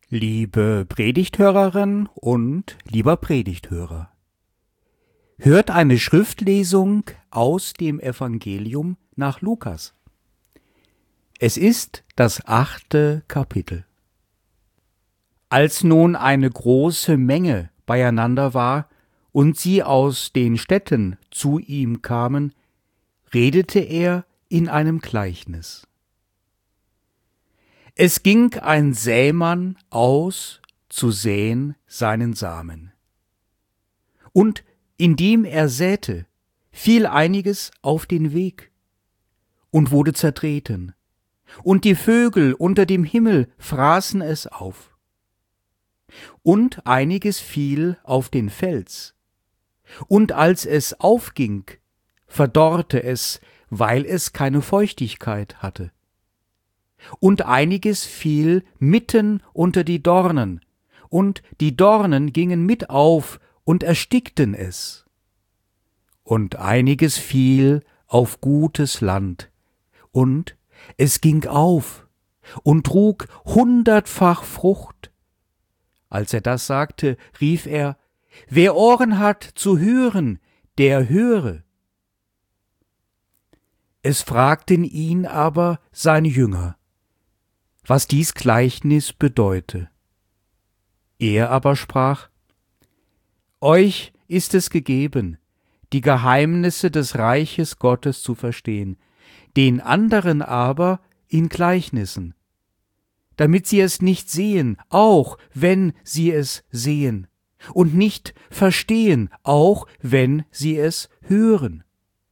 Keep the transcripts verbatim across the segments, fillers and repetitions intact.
Liebe Predigthörerin und lieber Predigthörer, hört eine Schriftlesung aus dem Evangelium nach Lukas. Es ist das achte Kapitel. Als nun eine große Menge beieinander war und sie aus den Städten zu ihm kamen, redete er in einem Gleichnis. Es ging ein Sämann aus, zu säen seinen Samen. Und indem er säte, fiel einiges auf den Weg und wurde zertreten, und die Vögel unter dem Himmel fraßen es auf. Und einiges fiel auf den Fels, und als es aufging, verdorrte es, weil es keine Feuchtigkeit hatte. Und einiges fiel mitten unter die Dornen, und die Dornen gingen mit auf und erstickten es. Und einiges fiel auf gutes Land, und es ging auf und trug hundertfach Frucht. Als er das sagte, rief er: Wer Ohren hat zu hören, der höre. Es fragten ihn aber seine Jünger, was dies Gleichnis bedeute. Er aber sprach: Euch ist es gegeben, die Geheimnisse des Reiches Gottes zu verstehen, den anderen aber in Gleichnissen, damit sie es nicht sehen, auch wenn sie es sehen, und nicht verstehen, auch wenn sie es hören.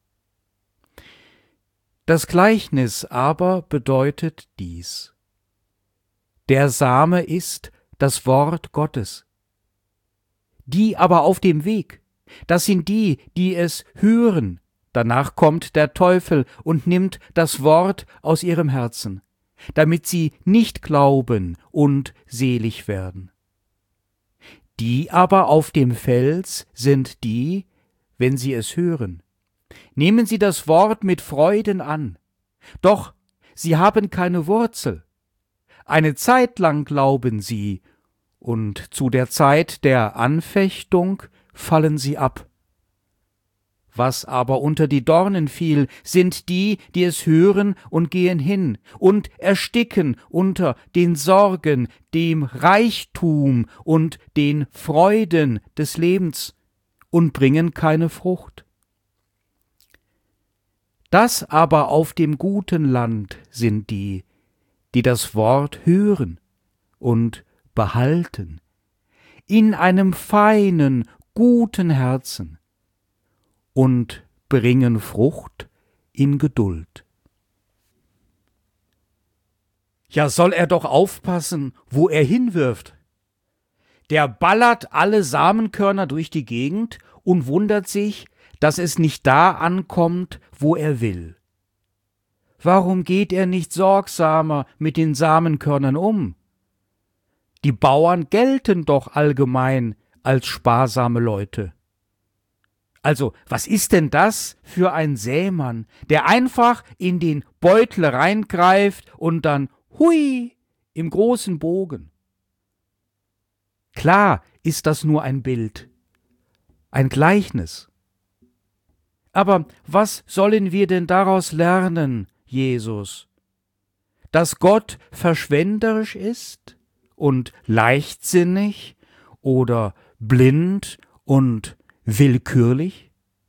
Das Gleichnis aber bedeutet dies: Der Same ist das Wort Gottes. Die aber auf dem Weg, das sind die, die es hören. Danach kommt der Teufel und nimmt das Wort aus ihrem Herzen, damit sie nicht glauben und selig werden. Die aber auf dem Fels sind die, wenn sie es hören, nehmen sie das Wort mit Freuden an, doch sie haben keine Wurzel. Eine Zeit lang glauben sie, und zu der Zeit der Anfechtung fallen sie ab. Was aber unter die Dornen fiel, sind die, die es hören und gehen hin und ersticken unter den Sorgen, dem Reichtum und den Freuden des Lebens und bringen keine Frucht. Das aber auf dem guten Land sind die, die das Wort hören und behalten, in einem feinen, guten Herzen, und bringen Frucht in Geduld. Ja, soll er doch aufpassen, wo er hinwirft. Der ballert alle Samenkörner durch die Gegend und wundert sich, dass es nicht da ankommt, wo er will. Warum geht er nicht sorgsamer mit den Samenkörnern um? Die Bauern gelten doch allgemein als sparsame Leute. Also, was ist denn das für ein Sämann, der einfach in den Beutel reingreift und dann, hui, im großen Bogen? Klar ist das nur ein Bild, ein Gleichnis. Aber was sollen wir denn daraus lernen, Jesus? Dass Gott verschwenderisch ist und leichtsinnig oder blind und willkürlich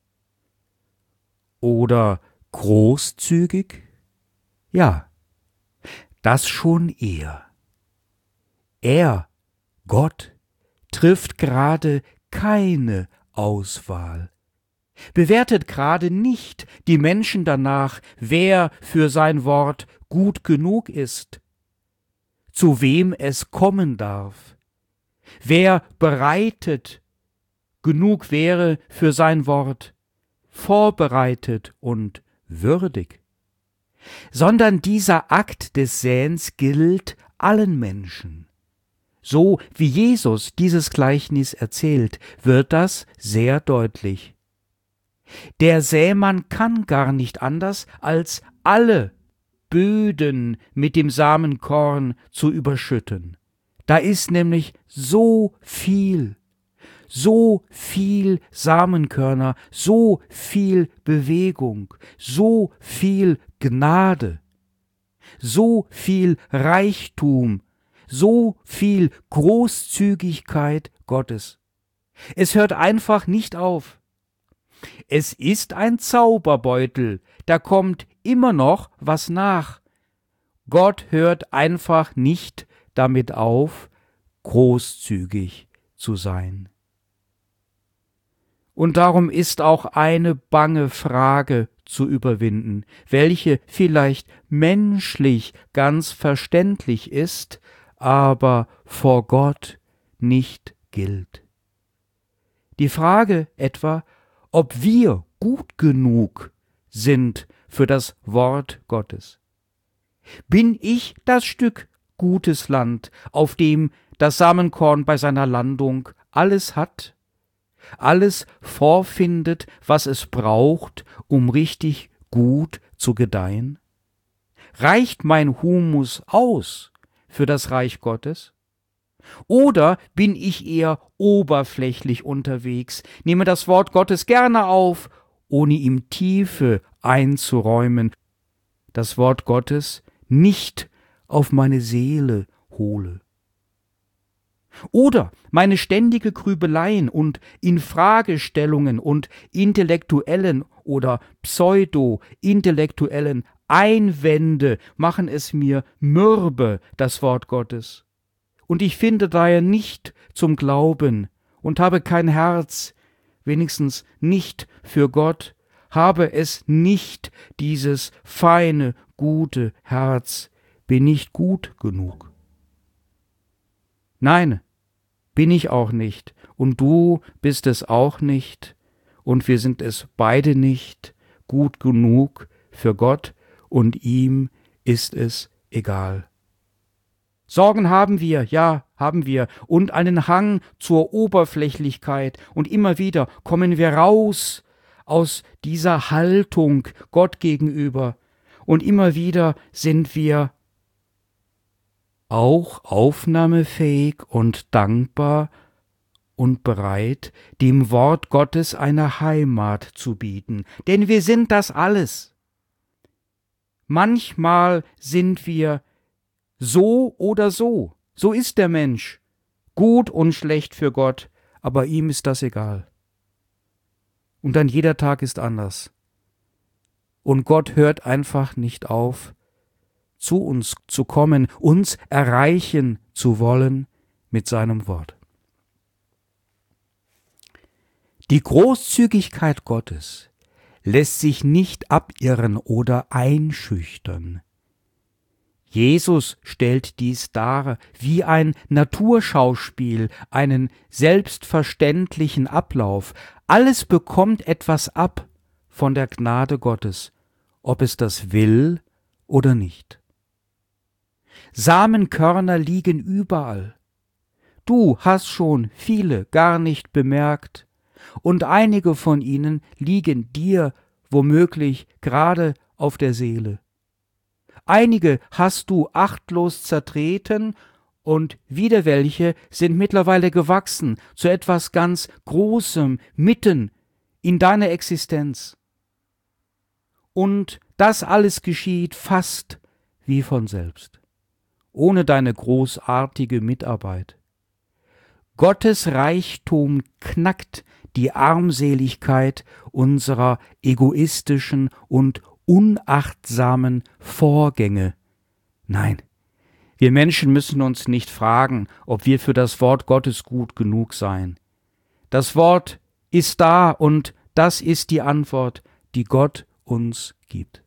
oder großzügig? Ja, das schon eher. Er, Gott, trifft gerade keine Auswahl, bewertet gerade nicht die Menschen danach, wer für sein Wort gut genug ist, zu wem es kommen darf, wer bereitet genug wäre für sein Wort, vorbereitet und würdig, sondern dieser Akt des Säens gilt allen Menschen. So wie Jesus dieses Gleichnis erzählt, wird das sehr deutlich. Der Sämann kann gar nicht anders, als alle Böden mit dem Samenkorn zu überschütten, Da ist nämlich so viel, so viel Samenkörner, so viel Bewegung, so viel Gnade, so viel Reichtum, so viel Großzügigkeit Gottes. Es hört einfach nicht auf. Es ist ein Zauberbeutel, da kommt immer noch was nach. Gott hört einfach nicht damit auf, großzügig zu sein. Und darum ist auch eine bange Frage zu überwinden, welche vielleicht menschlich ganz verständlich ist, aber vor Gott nicht gilt. Die Frage etwa, ob wir gut genug sind für das Wort Gottes. Bin ich das Stück gutes Land, auf dem das Samenkorn bei seiner Landung alles hat, alles vorfindet, was es braucht, um richtig gut zu gedeihen? Reicht mein Humus aus für das Reich Gottes? Oder bin ich eher oberflächlich unterwegs, nehme das Wort Gottes gerne auf, ohne ihm Tiefe einzuräumen, das Wort Gottes nicht auf meine Seele hole? Oder meine ständige Grübeleien und Infragestellungen und intellektuellen oder pseudo-intellektuellen Einwände machen es mir mürbe, das Wort Gottes. Und ich finde daher nicht zum Glauben und habe kein Herz, wenigstens nicht für Gott, habe es nicht, dieses feine, gute Herz, bin nicht gut genug. Nein, bin ich auch nicht, und du bist es auch nicht, und wir sind es beide nicht gut genug für Gott, und ihm ist es egal. Sorgen haben wir, ja, haben wir, und einen Hang zur Oberflächlichkeit, und immer wieder kommen wir raus aus dieser Haltung Gott gegenüber, und immer wieder sind wir auch aufnahmefähig und dankbar und bereit, dem Wort Gottes eine Heimat zu bieten, denn wir sind das alles. Manchmal sind wir so oder so, so ist der Mensch, gut und schlecht für Gott, aber ihm ist das egal. Und dann jeder Tag ist anders. Und Gott hört einfach nicht auf, zu uns zu kommen, uns erreichen zu wollen mit seinem Wort. Die Großzügigkeit Gottes lässt sich nicht abirren oder einschüchtern. Jesus stellt dies dar wie ein Naturschauspiel, einen selbstverständlichen Ablauf. Alles bekommt etwas ab von der Gnade Gottes, ob es das will oder nicht. Samenkörner liegen überall. Du hast schon viele gar nicht bemerkt, und einige von ihnen liegen dir womöglich gerade auf der Seele. Einige hast du achtlos zertreten, und wieder welche sind mittlerweile gewachsen zu etwas ganz Großem mitten in deiner Existenz. Und das alles geschieht fast wie von selbst, ohne deine großartige Mitarbeit. Gottes Reichtum knackt die Armseligkeit unserer egoistischen und unachtsamen Vorgänge. Nein, wir Menschen müssen uns nicht fragen, ob wir für das Wort Gottes gut genug seien. Das Wort ist da, und das ist die Antwort, die Gott uns gibt.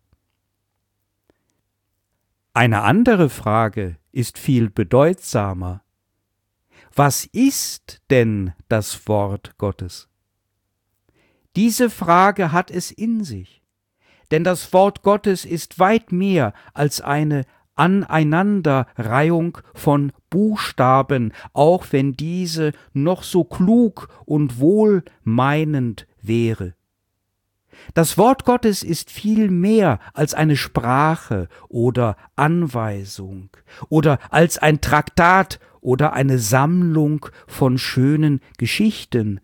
Eine andere Frage ist viel bedeutsamer. Was ist denn das Wort Gottes? Diese Frage hat es in sich, denn das Wort Gottes ist weit mehr als eine Aneinanderreihung von Buchstaben, auch wenn diese noch so klug und wohlmeinend wäre. Das Wort Gottes ist viel mehr als eine Sprache oder Anweisung oder als ein Traktat oder eine Sammlung von schönen Geschichten.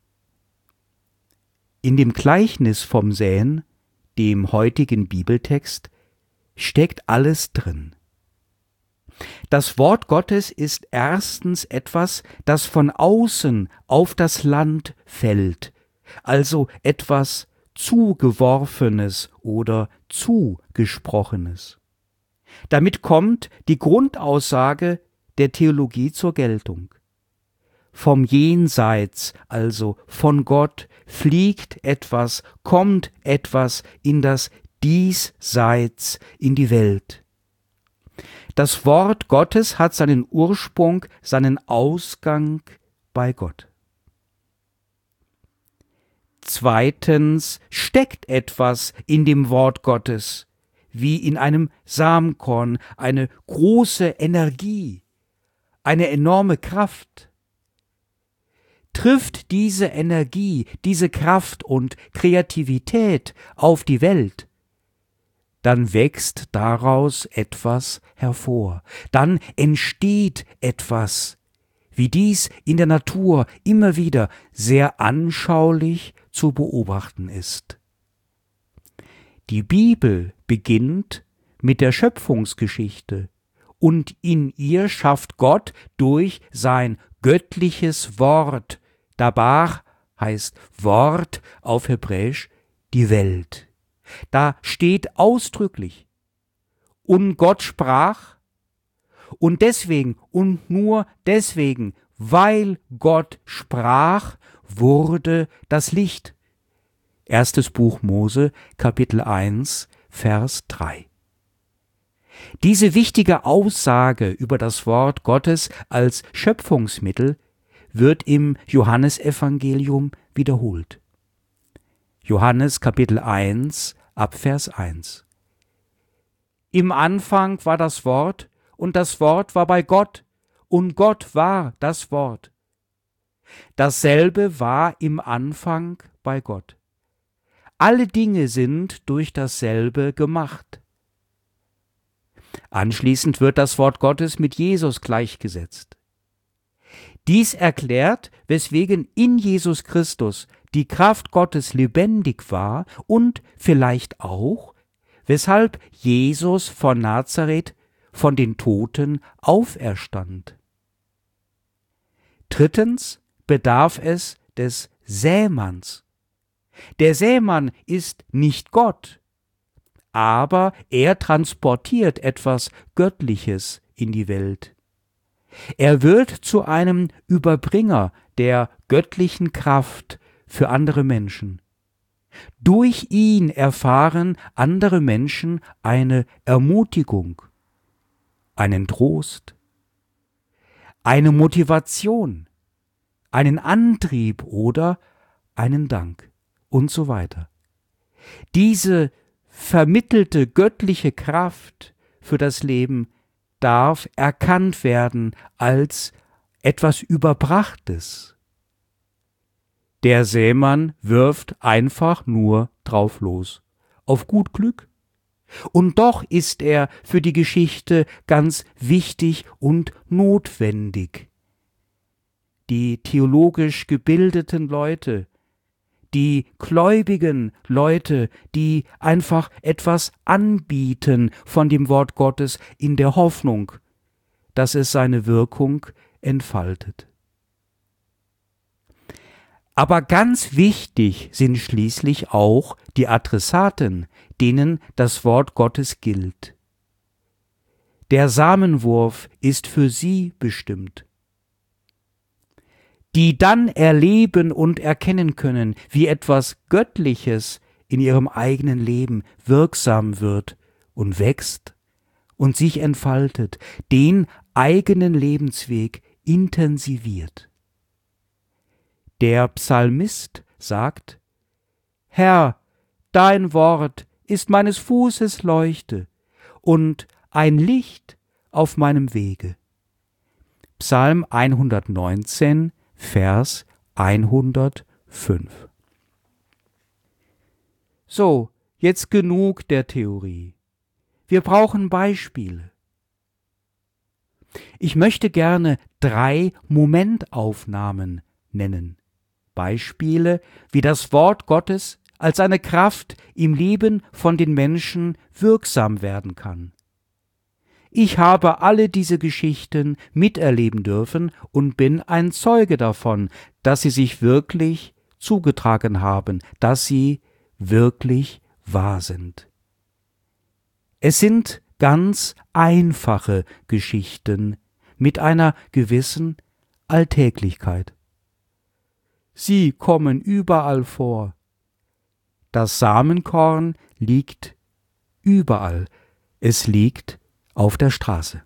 In dem Gleichnis vom Säen, dem heutigen Bibeltext, steckt alles drin. Das Wort Gottes ist erstens etwas, das von außen auf das Land fällt, also etwas Zugeworfenes oder Zugesprochenes. Damit kommt die Grundaussage der Theologie zur Geltung. Vom Jenseits, also von Gott, fliegt etwas, kommt etwas in das Diesseits, in die Welt. Das Wort Gottes hat seinen Ursprung, seinen Ausgang bei Gott. Zweitens steckt etwas in dem Wort Gottes, wie in einem Samenkorn, eine große Energie, eine enorme Kraft. Trifft diese Energie, diese Kraft und Kreativität auf die Welt, dann wächst daraus etwas hervor, dann entsteht etwas, wie dies in der Natur immer wieder sehr anschaulich zu beobachten ist. Die Bibel beginnt mit der Schöpfungsgeschichte und in ihr schafft Gott durch sein göttliches Wort, Dabar heißt Wort auf Hebräisch, die Welt. Da steht ausdrücklich, und Gott sprach, und deswegen und nur deswegen, weil Gott sprach, wurde das Licht. Erstes Buch Mose, Kapitel eins, Vers drei. Diese wichtige Aussage über das Wort Gottes als Schöpfungsmittel wird im Johannesevangelium wiederholt. Johannes Kapitel eins, ab Vers eins. Im Anfang war das Wort, und das Wort war bei Gott, und Gott war das Wort. Dasselbe war im Anfang bei Gott. Alle Dinge sind durch dasselbe gemacht. Anschließend wird das Wort Gottes mit Jesus gleichgesetzt. Dies erklärt, weswegen in Jesus Christus die Kraft Gottes lebendig war und vielleicht auch, weshalb Jesus von Nazareth von den Toten auferstand. Drittens bedarf es des Sämanns. Der Sämann ist nicht Gott, aber er transportiert etwas Göttliches in die Welt. Er wird zu einem Überbringer der göttlichen Kraft für andere Menschen. Durch ihn erfahren andere Menschen eine Ermutigung, einen Trost, eine Motivation, einen Antrieb oder einen Dank und so weiter. Diese vermittelte göttliche Kraft für das Leben darf erkannt werden als etwas Überbrachtes. Der Sämann wirft einfach nur drauf los, auf gut Glück. Und doch ist er für die Geschichte ganz wichtig und notwendig. Die theologisch gebildeten Leute, die gläubigen Leute, die einfach etwas anbieten von dem Wort Gottes in der Hoffnung, dass es seine Wirkung entfaltet. Aber ganz wichtig sind schließlich auch die Adressaten, denen das Wort Gottes gilt. Der Samenwurf ist für sie bestimmt, die dann erleben und erkennen können, wie etwas Göttliches in ihrem eigenen Leben wirksam wird und wächst und sich entfaltet, den eigenen Lebensweg intensiviert. Der Psalmist sagt: Herr, dein Wort ist meines Fußes Leuchte und ein Licht auf meinem Wege. Psalm hundertneunzehn, Vers hundertfünf. So, jetzt genug der Theorie. Wir brauchen Beispiele. Ich möchte gerne drei Momentaufnahmen nennen. Beispiele, wie das Wort Gottes als eine Kraft im Leben von den Menschen wirksam werden kann. Ich habe alle diese Geschichten miterleben dürfen und bin ein Zeuge davon, dass sie sich wirklich zugetragen haben, dass sie wirklich wahr sind. Es sind ganz einfache Geschichten mit einer gewissen Alltäglichkeit. Sie kommen überall vor. Das Samenkorn liegt überall. Es liegt auf der Straße.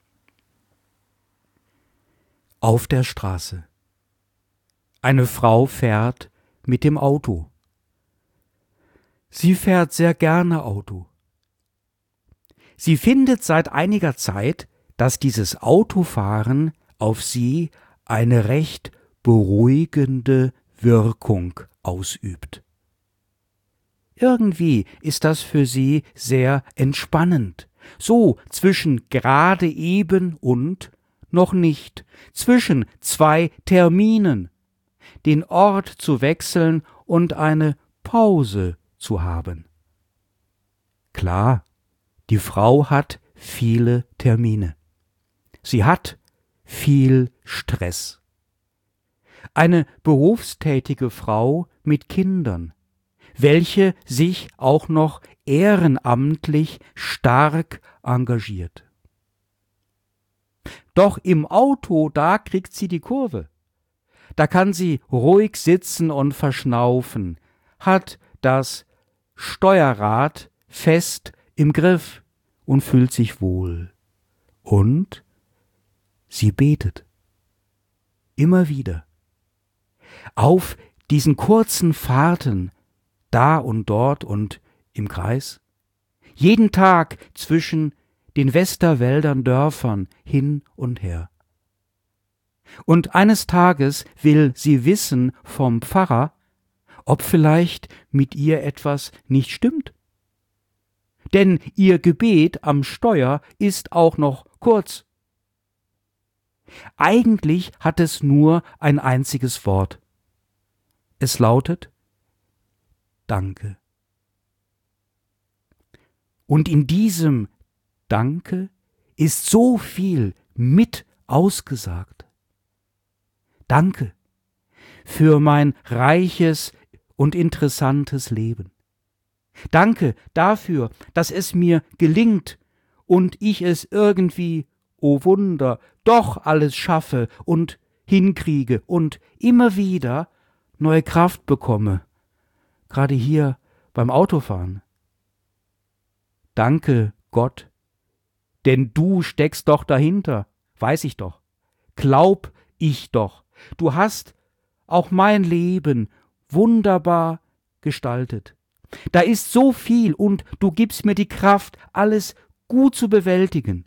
Auf der Straße. Eine Frau fährt mit dem Auto. Sie fährt sehr gerne Auto. Sie findet seit einiger Zeit, dass dieses Autofahren auf sie eine recht beruhigende Wirkung ausübt. Irgendwie ist das für sie sehr entspannend, so zwischen gerade eben und noch nicht, zwischen zwei Terminen, den Ort zu wechseln und eine Pause zu haben. Klar, die Frau hat viele Termine. Sie hat viel Stress. Eine berufstätige Frau mit Kindern, welche sich auch noch ehrenamtlich stark engagiert. Doch im Auto, da kriegt sie die Kurve. Da kann sie ruhig sitzen und verschnaufen, hat das Steuerrad fest im Griff und fühlt sich wohl. Und sie betet. Immer wieder. Auf diesen kurzen Fahrten, da und dort und im Kreis. Jeden Tag zwischen den Westerwäldern Dörfern hin und her. Und eines Tages will sie wissen vom Pfarrer, ob vielleicht mit ihr etwas nicht stimmt. Denn ihr Gebet am Steuer ist auch noch kurz. Eigentlich hat es nur ein einziges Wort. Es lautet Danke. Und in diesem Danke ist so viel mit ausgesagt. Danke für mein reiches und interessantes Leben. Danke dafür, dass es mir gelingt und ich es irgendwie, o Wunder, doch alles schaffe und hinkriege und immer wieder neue Kraft bekomme, gerade hier beim Autofahren. Danke, Gott, denn du steckst doch dahinter, weiß ich doch, glaub ich doch. Du hast auch mein Leben wunderbar gestaltet. Da ist so viel und du gibst mir die Kraft, alles gut zu bewältigen.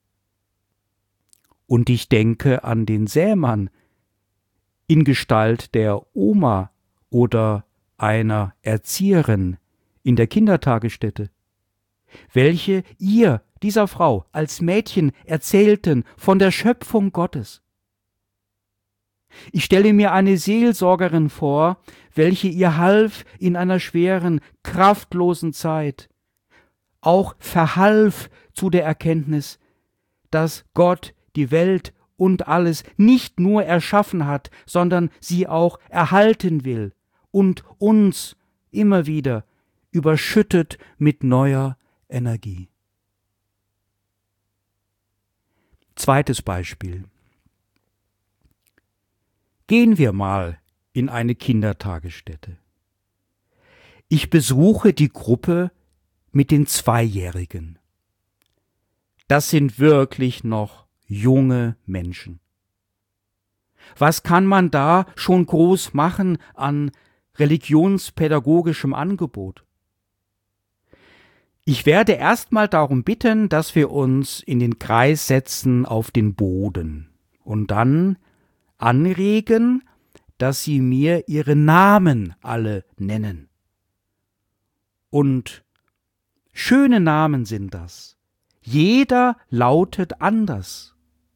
Und ich denke an den Sämann in Gestalt der Oma oder einer Erzieherin in der Kindertagesstätte, welche ihr, dieser Frau, als Mädchen erzählten von der Schöpfung Gottes. Ich stelle mir eine Seelsorgerin vor, welche ihr half in einer schweren, kraftlosen Zeit, auch verhalf zu der Erkenntnis, dass Gott die Welt und alles nicht nur erschaffen hat, sondern sie auch erhalten will und uns immer wieder überschüttet mit neuer Energie. Zweites Beispiel. Gehen wir mal in eine Kindertagesstätte. Ich besuche die Gruppe mit den Zweijährigen. Das sind wirklich noch junge Menschen. Was kann man da schon groß machen an religionspädagogischem Angebot? Ich werde erstmal darum bitten, dass wir uns in den Kreis setzen auf den Boden und dann anregen, dass sie mir ihre Namen alle nennen. Und schöne Namen sind das. Jeder lautet anders.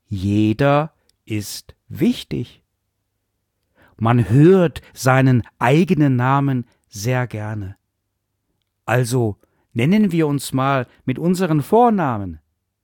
Jeder ist wichtig. Man hört seinen eigenen Namen sehr gerne. Also nennen wir uns mal mit unseren Vornamen.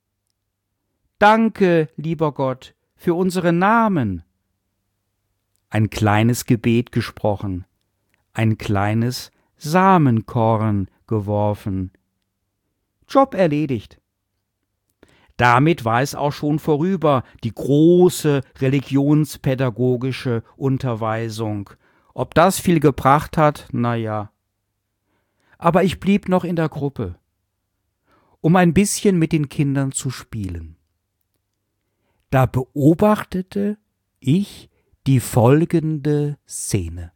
Danke, lieber Gott, für unsere Namen. Ein kleines Gebet gesprochen, ein kleines Samenkorn geworfen. Job erledigt. Damit war es auch schon vorüber, die große religionspädagogische Unterweisung. Ob das viel gebracht hat, na ja. Aber ich blieb noch in der Gruppe, um ein bisschen mit den Kindern zu spielen. Da beobachtete ich die folgende Szene.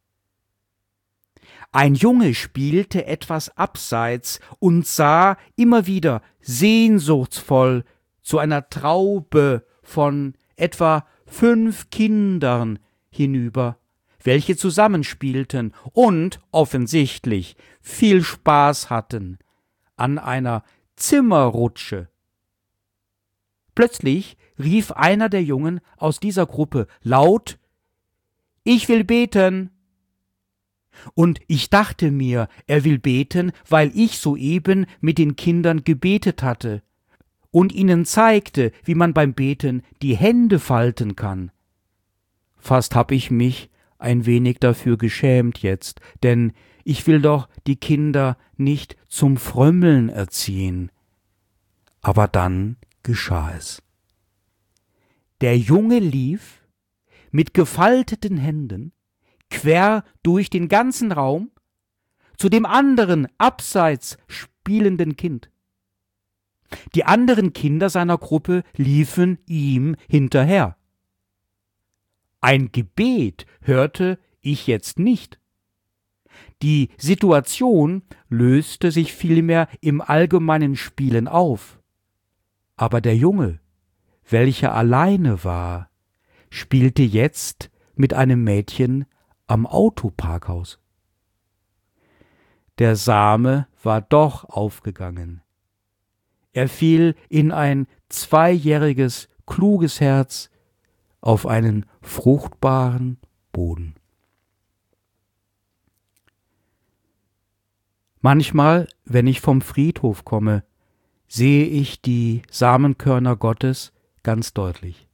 Ein Junge spielte etwas abseits und sah immer wieder sehnsuchtsvoll zu einer Traube von etwa fünf Kindern hinüber, welche zusammenspielten und offensichtlich viel Spaß hatten an einer Zimmerrutsche. Plötzlich rief einer der Jungen aus dieser Gruppe laut: »Ich will beten!« Und ich dachte mir, er will beten, weil ich soeben mit den Kindern gebetet hatte und ihnen zeigte, wie man beim Beten die Hände falten kann. Fast hab ich mich ein wenig dafür geschämt jetzt, denn ich will doch die Kinder nicht zum Frömmeln erziehen. Aber dann geschah es. Der Junge lief mit gefalteten Händen quer durch den ganzen Raum zu dem anderen abseits spielenden Kind. Die anderen Kinder seiner Gruppe liefen ihm hinterher. Ein Gebet hörte ich jetzt nicht. Die Situation löste sich vielmehr im allgemeinen Spielen auf. Aber der Junge, welcher alleine war, spielte jetzt mit einem Mädchen am Autoparkhaus. Der Same war doch aufgegangen. Er fiel in ein zweijähriges, kluges Herz auf einen fruchtbaren Boden. Manchmal, wenn ich vom Friedhof komme, sehe ich die Samenkörner Gottes ganz deutlich.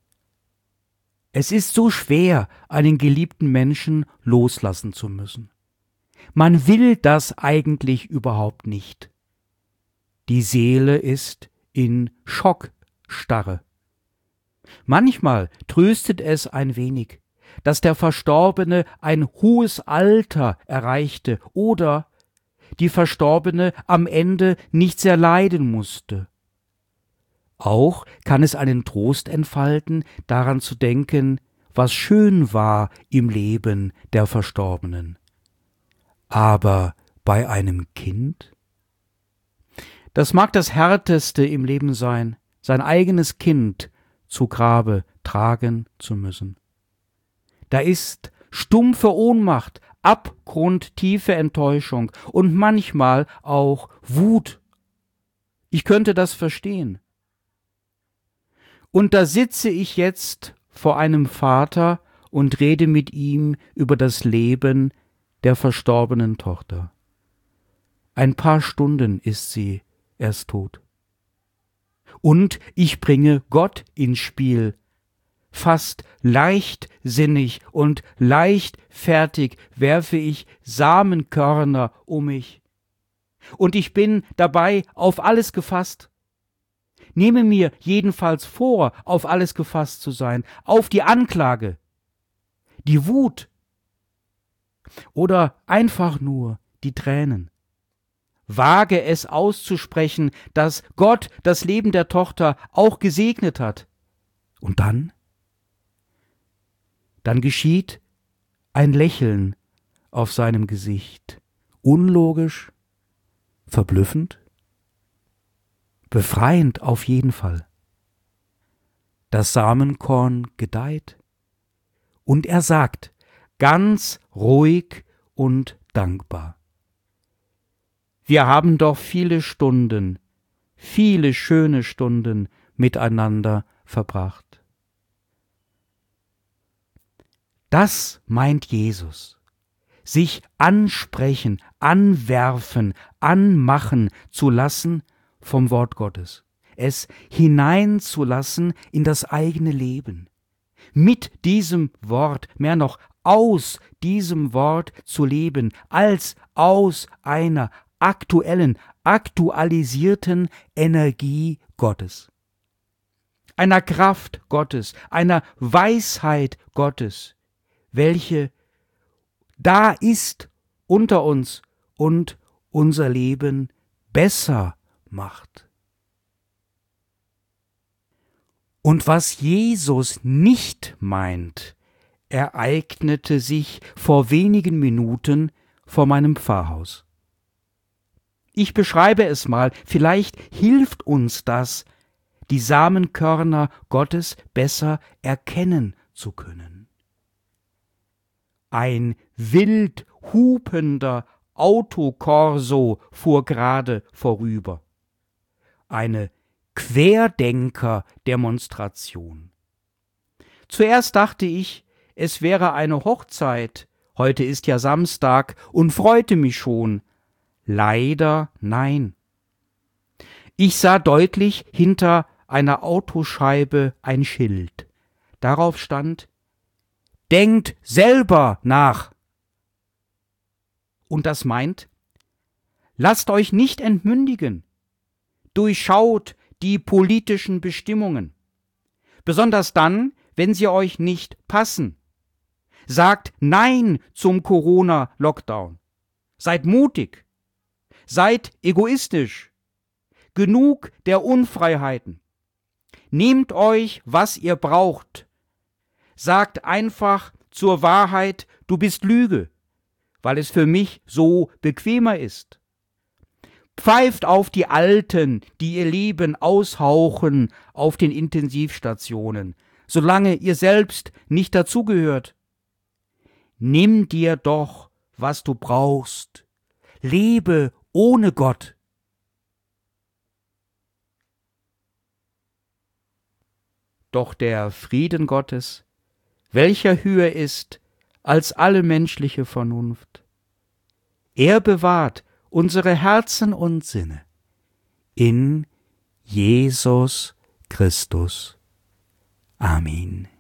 Es ist so schwer, einen geliebten Menschen loslassen zu müssen. Man will das eigentlich überhaupt nicht. Die Seele ist in Schockstarre. Manchmal tröstet es ein wenig, dass der Verstorbene ein hohes Alter erreichte oder die Verstorbene am Ende nicht sehr leiden musste. Auch kann es einen Trost entfalten, daran zu denken, was schön war im Leben der Verstorbenen. Aber bei einem Kind? Das mag das Härteste im Leben sein, sein eigenes Kind zu Grabe tragen zu müssen. Da ist stumpfe Ohnmacht, abgrundtiefe Enttäuschung und manchmal auch Wut. Ich könnte das verstehen. Und da sitze ich jetzt vor einem Vater und rede mit ihm über das Leben der verstorbenen Tochter. Ein paar Stunden ist sie erst tot. Und ich bringe Gott ins Spiel. Fast leichtsinnig und leichtfertig werfe ich Samenkörner um mich. Und ich bin dabei auf alles gefasst. Nehme mir jedenfalls vor, auf alles gefasst zu sein, auf die Anklage, die Wut oder einfach nur die Tränen. Wage es auszusprechen, dass Gott das Leben der Tochter auch gesegnet hat. Und dann? Dann geschieht ein Lächeln auf seinem Gesicht. Unlogisch, verblüffend, befreiend auf jeden Fall. Das Samenkorn gedeiht und er sagt, ganz ruhig und dankbar: Wir haben doch viele Stunden, viele schöne Stunden miteinander verbracht. Das meint Jesus, sich ansprechen, anwerfen, anmachen zu lassen vom Wort Gottes, es hineinzulassen in das eigene Leben, mit diesem Wort, mehr noch aus diesem Wort zu leben, als aus einer aktuellen, aktualisierten Energie Gottes, einer Kraft Gottes, einer Weisheit Gottes, welche da ist unter uns und unser Leben besser macht. Und was Jesus nicht meint, ereignete sich vor wenigen Minuten vor meinem Pfarrhaus. Ich beschreibe es mal, vielleicht hilft uns das, die Samenkörner Gottes besser erkennen zu können. Ein wild hupender Autokorso fuhr gerade vorüber. Eine Querdenker-Demonstration. Zuerst dachte ich, es wäre eine Hochzeit, heute ist ja Samstag, und freute mich schon. Leider nein. Ich sah deutlich hinter einer Autoscheibe ein Schild. Darauf stand: Denkt selber nach. Und das meint: Lasst euch nicht entmündigen. Durchschaut die politischen Bestimmungen. Besonders dann, wenn sie euch nicht passen. Sagt Nein zum Corona-Lockdown. Seid mutig. Seid egoistisch. Genug der Unfreiheiten. Nehmt euch, was ihr braucht. Sagt einfach zur Wahrheit, du bist Lüge, weil es für mich so bequemer ist. Pfeift auf die Alten, die ihr Leben aushauchen auf den Intensivstationen, solange ihr selbst nicht dazugehört. Nimm dir doch, was du brauchst. Lebe ohne Gott. Doch der Frieden Gottes, welcher höher ist als alle menschliche Vernunft, er bewahrt unsere Herzen und Sinne in Jesus Christus. Amen.